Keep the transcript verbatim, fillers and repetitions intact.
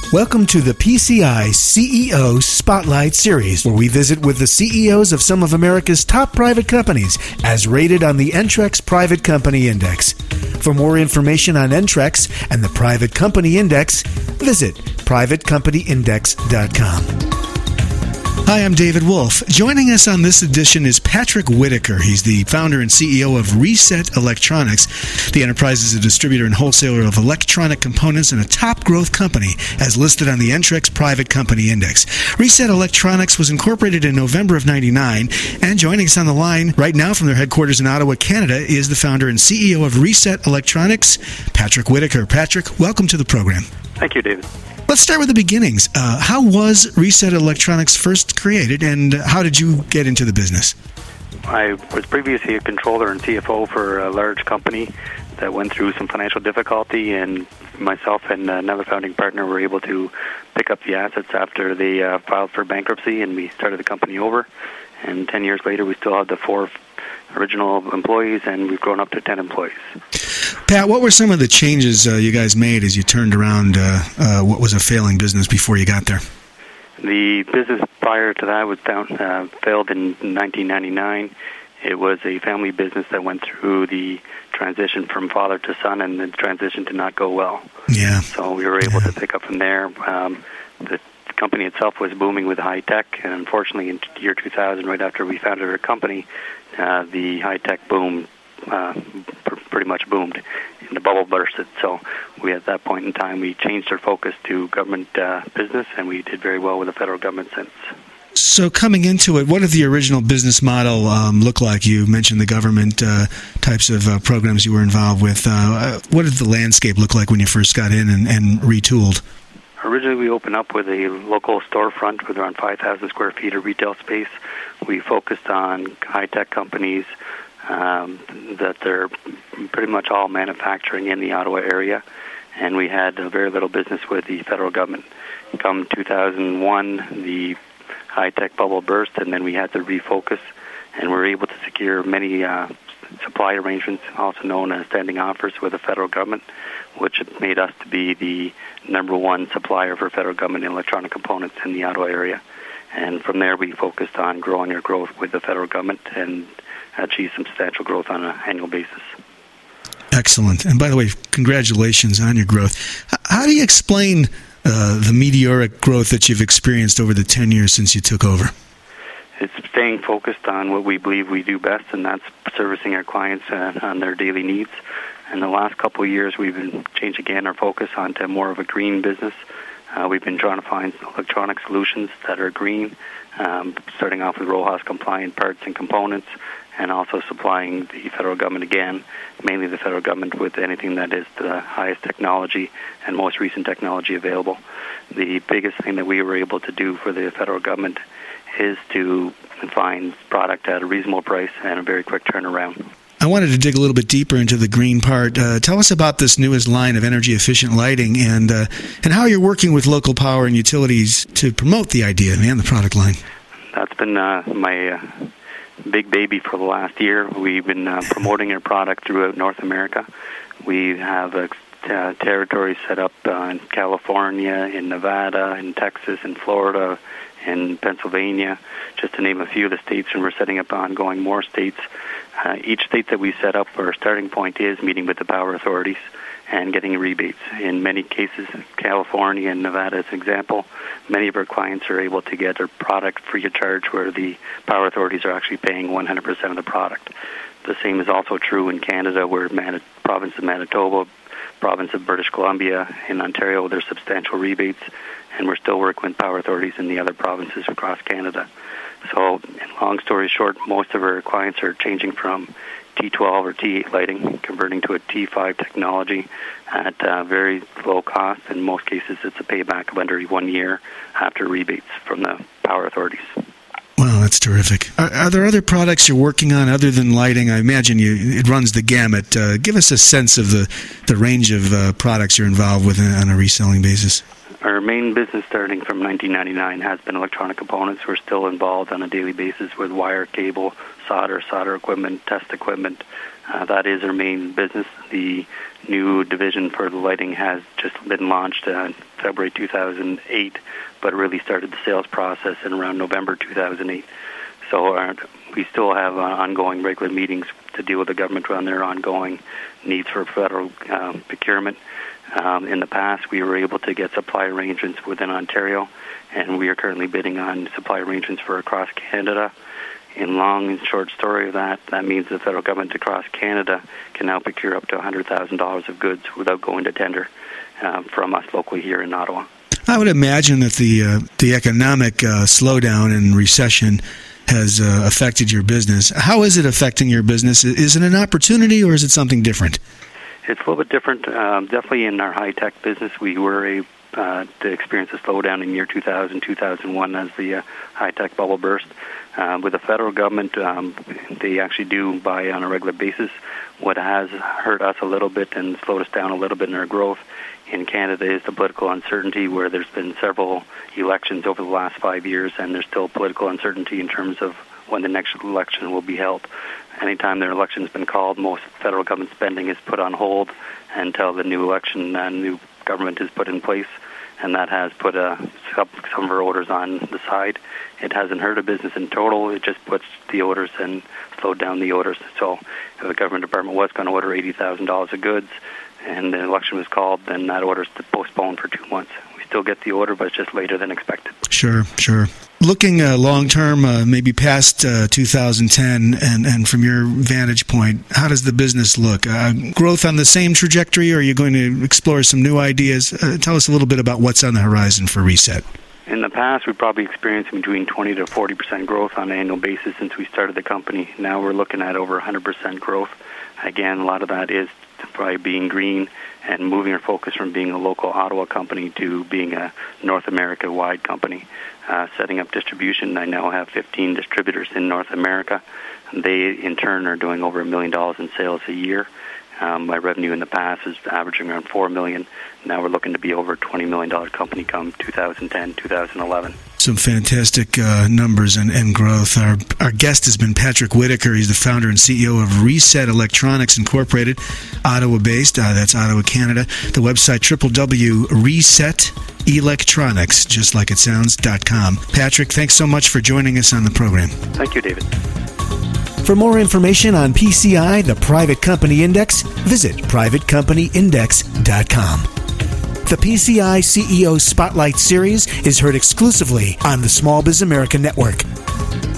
Welcome to the P C I C E O Spotlight Series, where we visit with the C E Os of some of America's top private companies, as rated on the Entrex Private Company Index. For more information on Entrex and the Private Company Index, visit private company index dot com. Hi, I'm David Wolf. Joining us on this edition is Patrick Whitaker. He's the founder and C E O of Reset Electronics. The enterprise is a distributor and wholesaler of electronic components and a top growth company, as listed on the Entrex Private Company Index. Reset Electronics was incorporated in November of ninety-nine, and joining us on the line right now from their headquarters in Ottawa, Canada, is the founder and C E O of Reset Electronics, Patrick Whitaker. Patrick, welcome to the program. Thank you, David. Let's start with the beginnings. Uh, how was Reset Electronics first created, and how did you get into the business? I was previously a controller and C F O for a large company that went through some financial difficulty, and myself and another founding partner were able to pick up the assets after they uh, filed for bankruptcy, and we started the company over. And ten years later, we still have the four original employees, and we've grown up to ten employees. Pat, what were some of the changes uh, you guys made as you turned around uh, uh, what was a failing business before you got there? The business prior to that was down, uh, failed in nineteen ninety-nine. It was a family business that went through the transition from father to son, and the transition did not go well. Yeah. So we were able yeah. to pick up from there. Um, the company itself was booming with high tech, and unfortunately in the year two thousand, right after we founded our company, uh, the high tech boom uh, pr- pretty much boomed, and the bubble bursted. So we, at that point in time, we changed our focus to government uh, business, and we did very well with the federal government since. So coming into it, what did the original business model um, look like? You mentioned the government uh, types of uh, programs you were involved with. Uh, what did the landscape look like when you first got in and, and retooled? Originally, we opened up with a local storefront with around five thousand square feet of retail space. We focused on high-tech companies um, that they're pretty much all manufacturing in the Ottawa area, and we had uh, very little business with the federal government. Come two thousand one, the high-tech bubble burst, and then we had to refocus, and we were able to secure many uh, supply arrangements, also known as standing offers, with the federal government, which made us to be the number one supplier for federal government electronic components in the Ottawa area. And from there, we focused on growing our growth with the federal government and achieved substantial growth on an annual basis. Excellent. And by the way, congratulations on your growth. How do you explain uh, the meteoric growth that you've experienced over the ten years since you took over? It's staying focused on what we believe we do best, and that's servicing our clients uh, on their daily needs. In the last couple of years, we've been changing again our focus onto more of a green business. Uh, we've been trying to find electronic solutions that are green, um, starting off with RoHS compliant parts and components, and also supplying the federal government again, mainly the federal government, with anything that is the highest technology and most recent technology available. The biggest thing that we were able to do for the federal government is to find product at a reasonable price and a very quick turnaround. I wanted to dig a little bit deeper into the green part. Uh, tell us about this newest line of energy-efficient lighting and uh, and how you're working with local power and utilities to promote the idea and the product line. That's been uh, my uh, big baby for the last year. We've been uh, promoting our product throughout North America. We have a uh, territory set up uh, in California, in Nevada, in Texas, in Florida, in Pennsylvania, just to name a few of the states, and we're setting up ongoing more states. Uh, each state that we set up, our starting point is meeting with the power authorities and getting rebates. In many cases, California and Nevada as an example, many of our clients are able to get their product free of charge, where the power authorities are actually paying one hundred percent of the product. The same is also true in Canada, where Manit- province of Manitoba, province of British Columbia, in Ontario, there's substantial rebates, and we're still working with power authorities in the other provinces across Canada. So, long story short, most of our clients are changing from T twelve or T eight lighting, converting to a T five technology at uh, very low cost. In most cases, it's a payback of under one year after rebates from the power authorities. Wow, that's terrific. Are, are there other products you're working on other than lighting? I imagine you, it runs the gamut. Uh, give us a sense of the, the range of uh, products you're involved with on a reselling basis. Our main business, starting from nineteen ninety-nine, has been electronic components. We're still involved on a daily basis with wire, cable, solder, solder equipment, test equipment, Uh, that is our main business. The new division for the lighting has just been launched in February two thousand eight, but really started the sales process in around November two thousand eight. So our, we still have uh, ongoing regular meetings to deal with the government around their ongoing needs for federal um, procurement. Um, in the past, we were able to get supply arrangements within Ontario, and we are currently bidding on supply arrangements for across Canada. In long and short story of that, that means the federal government across Canada can now procure up to one hundred thousand dollars of goods without going to tender um, from us locally here in Ottawa. I would imagine that the uh, the economic uh, slowdown and recession has uh, affected your business. How is it affecting your business? Is it an opportunity or is it something different? It's a little bit different. Um, definitely in our high-tech business, we were a, uh, to experience a slowdown in year two thousand, two thousand one as the uh, high-tech bubble burst. Uh, with the federal government, um, they actually do buy on a regular basis. What has hurt us a little bit and slowed us down a little bit in our growth in Canada is the political uncertainty, where there's been several elections over the last five years, and there's still political uncertainty in terms of when the next election will be held. Anytime their election has been called, most federal government spending is put on hold until the new election and new government is put in place, and that has put uh, some of our orders on the side. It hasn't hurt a business in total. It just puts the orders and slowed down the orders. So if the government department was going to order eighty thousand dollars of goods and the election was called, then that order is postponed for two months. We still get the order, but it's just later than expected. Sure, sure. Looking uh, long-term, uh, maybe past uh, two thousand ten, and, and from your vantage point, how does the business look? Uh, growth on the same trajectory, or are you going to explore some new ideas? Uh, tell us a little bit about what's on the horizon for Reset. In the past, we probably experienced between twenty to forty percent growth on an annual basis since we started the company. Now we're looking at over one hundred percent growth. Again, a lot of that is by being green and moving our focus from being a local Ottawa company to being a North America-wide company. Uh, setting up distribution, I now have fifteen distributors in North America. They, in turn, are doing over a million dollars in sales a year. Um, my revenue in the past is averaging around four million dollars. Now we're looking to be over a twenty million dollars company come two thousand ten, two thousand eleven. Some fantastic uh, numbers and, and growth. Our our guest has been Patrick Whitaker. He's the founder and C E O of Reset Electronics Incorporated, Ottawa-based. Uh, that's Ottawa, Canada. The website, w w w dot reset electronics, just like it sounds, dot com. Patrick, thanks so much for joining us on the program. Thank you, David. For more information on P C I, the Private Company Index, visit private company index dot com. The P C I C E O Spotlight Series is heard exclusively on the Small Biz America Network.